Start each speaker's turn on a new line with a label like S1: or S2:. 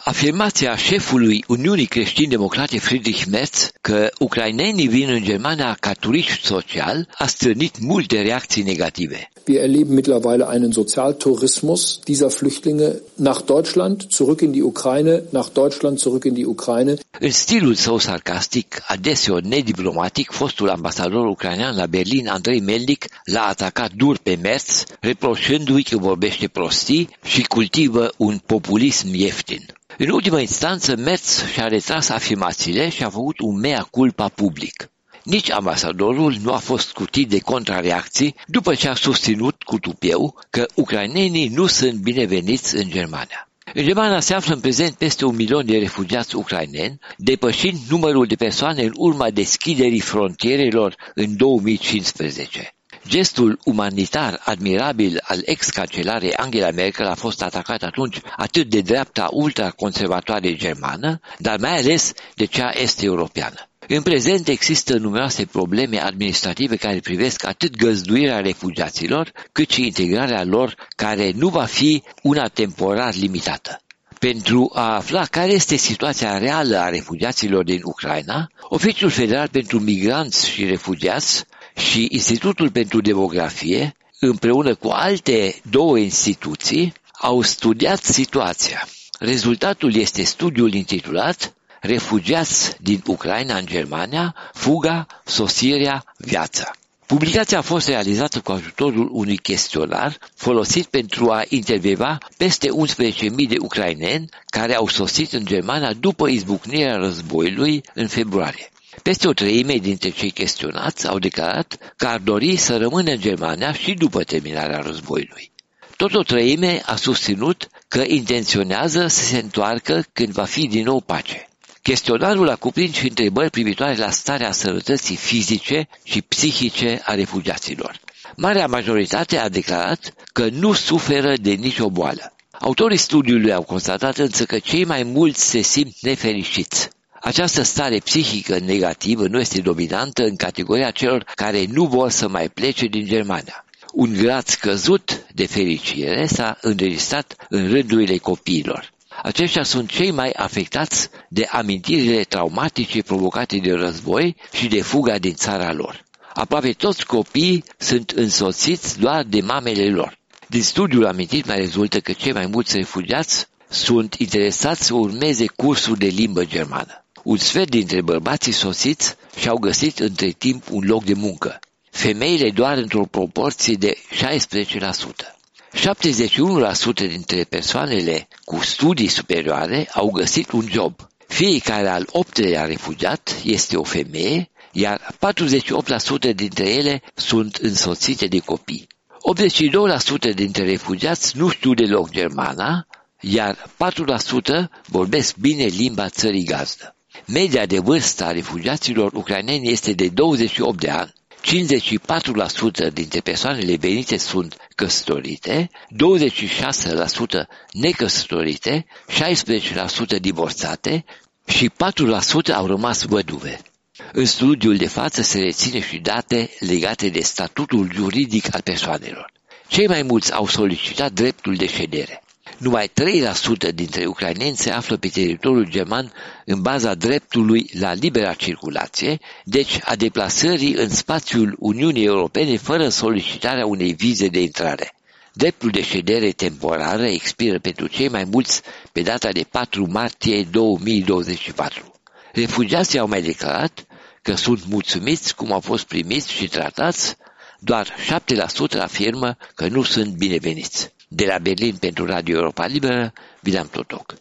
S1: Afirmația șefului Uniunii Creștini-Democrate Friedrich Merz că ucrainenii vin în Germania ca turiști social a stârnit multe reacții negative.
S2: Wir erleben mittlerweile einen Sozialtourismus dieser Flüchtlinge nach Deutschland, zurück in die Ukraine, nach Deutschland, zurück in die Ukraine.
S1: În stilul său sarcastic, adeseori nediplomatic, fostul ambasador ucrainean la Berlin, Andrei Melnik, l-a atacat dur pe Merz, reproșându-i că vorbește prostii și cultivă un populism ieftin. În ultima instanță, Merz și-a retras afirmațiile și a făcut un mea culpa public. Nici ambasadorul nu a fost scutit de contrareacții după ce a susținut cu tupeu că ucrainenii nu sunt bineveniți în Germania. În Germania se află în prezent peste 1 milion de refugiați ucraineni, depășind numărul de persoane în urma deschiderii frontierelor în 2015. Gestul umanitar admirabil al ex-cancelarei Angela Merkel a fost atacat atunci atât de dreapta ultraconservatoare germană, dar mai ales de cea est-europeană. În prezent există numeroase probleme administrative care privesc atât găzduirea refugiaților, cât și integrarea lor, care nu va fi una temporar limitată. Pentru a afla care este situația reală a refugiaților din Ucraina, Oficiul Federal pentru Migranți și Refugiați și Institutul pentru Demografie, împreună cu alte două instituții, au studiat situația. Rezultatul este studiul intitulat Refugiați din Ucraina în Germania, fuga, sosirea, viața. Publicația a fost realizată cu ajutorul unui chestionar folosit pentru a intervieva peste 11.000 de ucraineni care au sosit în Germania după izbucnirea războiului în februarie. Peste o treime dintre cei chestionați au declarat că ar dori să rămână în Germania și după terminarea războiului. Tot o treime a susținut că intenționează să se întoarcă când va fi din nou pace. Chestionarul a cuprins și întrebări privitoare la starea sănătății fizice și psihice a refugiaților. Marea majoritate a declarat că nu suferă de nicio boală. Autorii studiului au constatat însă că cei mai mulți se simt nefericiți. Această stare psihică negativă nu este dominantă în categoria celor care nu vor să mai plece din Germania. Un grad scăzut de fericire s-a înregistrat în rândurile copiilor. Aceștia sunt cei mai afectați de amintirile traumatice provocate de război și de fuga din țara lor. Aproape toți copiii sunt însoțiți doar de mamele lor. Din studiul amintit mai rezultă că cei mai mulți refugiați sunt interesați să urmeze cursul de limbă germană. Un sfert dintre bărbații sosiți și-au găsit între timp un loc de muncă. Femeile doar într-o proporție de 16%. 71% dintre persoanele cu studii superioare au găsit un job. Fiecare al 8-lea refugiat este o femeie, iar 48% dintre ele sunt însoțite de copii. 82% dintre refugiați nu știu deloc germana, iar 4% vorbesc bine limba țării gazdă. Media de vârstă a refugiaților ucraineni este de 28 de ani. 54% dintre persoanele venite sunt căsătorite, 26% necăsătorite, 16% divorțate și 4% au rămas văduve. În studiul de față se reține și date legate de statutul juridic al persoanelor. Cei mai mulți au solicitat dreptul de ședere. Numai 3% dintre ucraineni se află pe teritoriul german în baza dreptului la libera circulație, deci a deplasării în spațiul Uniunii Europene fără solicitarea unei vize de intrare. Dreptul de ședere temporară expiră pentru cei mai mulți pe data de 4 martie 2024. Refugiații au mai declarat că sunt mulțumiți cum au fost primiți și tratați, doar 7% afirmă că nu sunt bineveniți. De la Berlin pentru Radio Europa Liberă, William Totoc.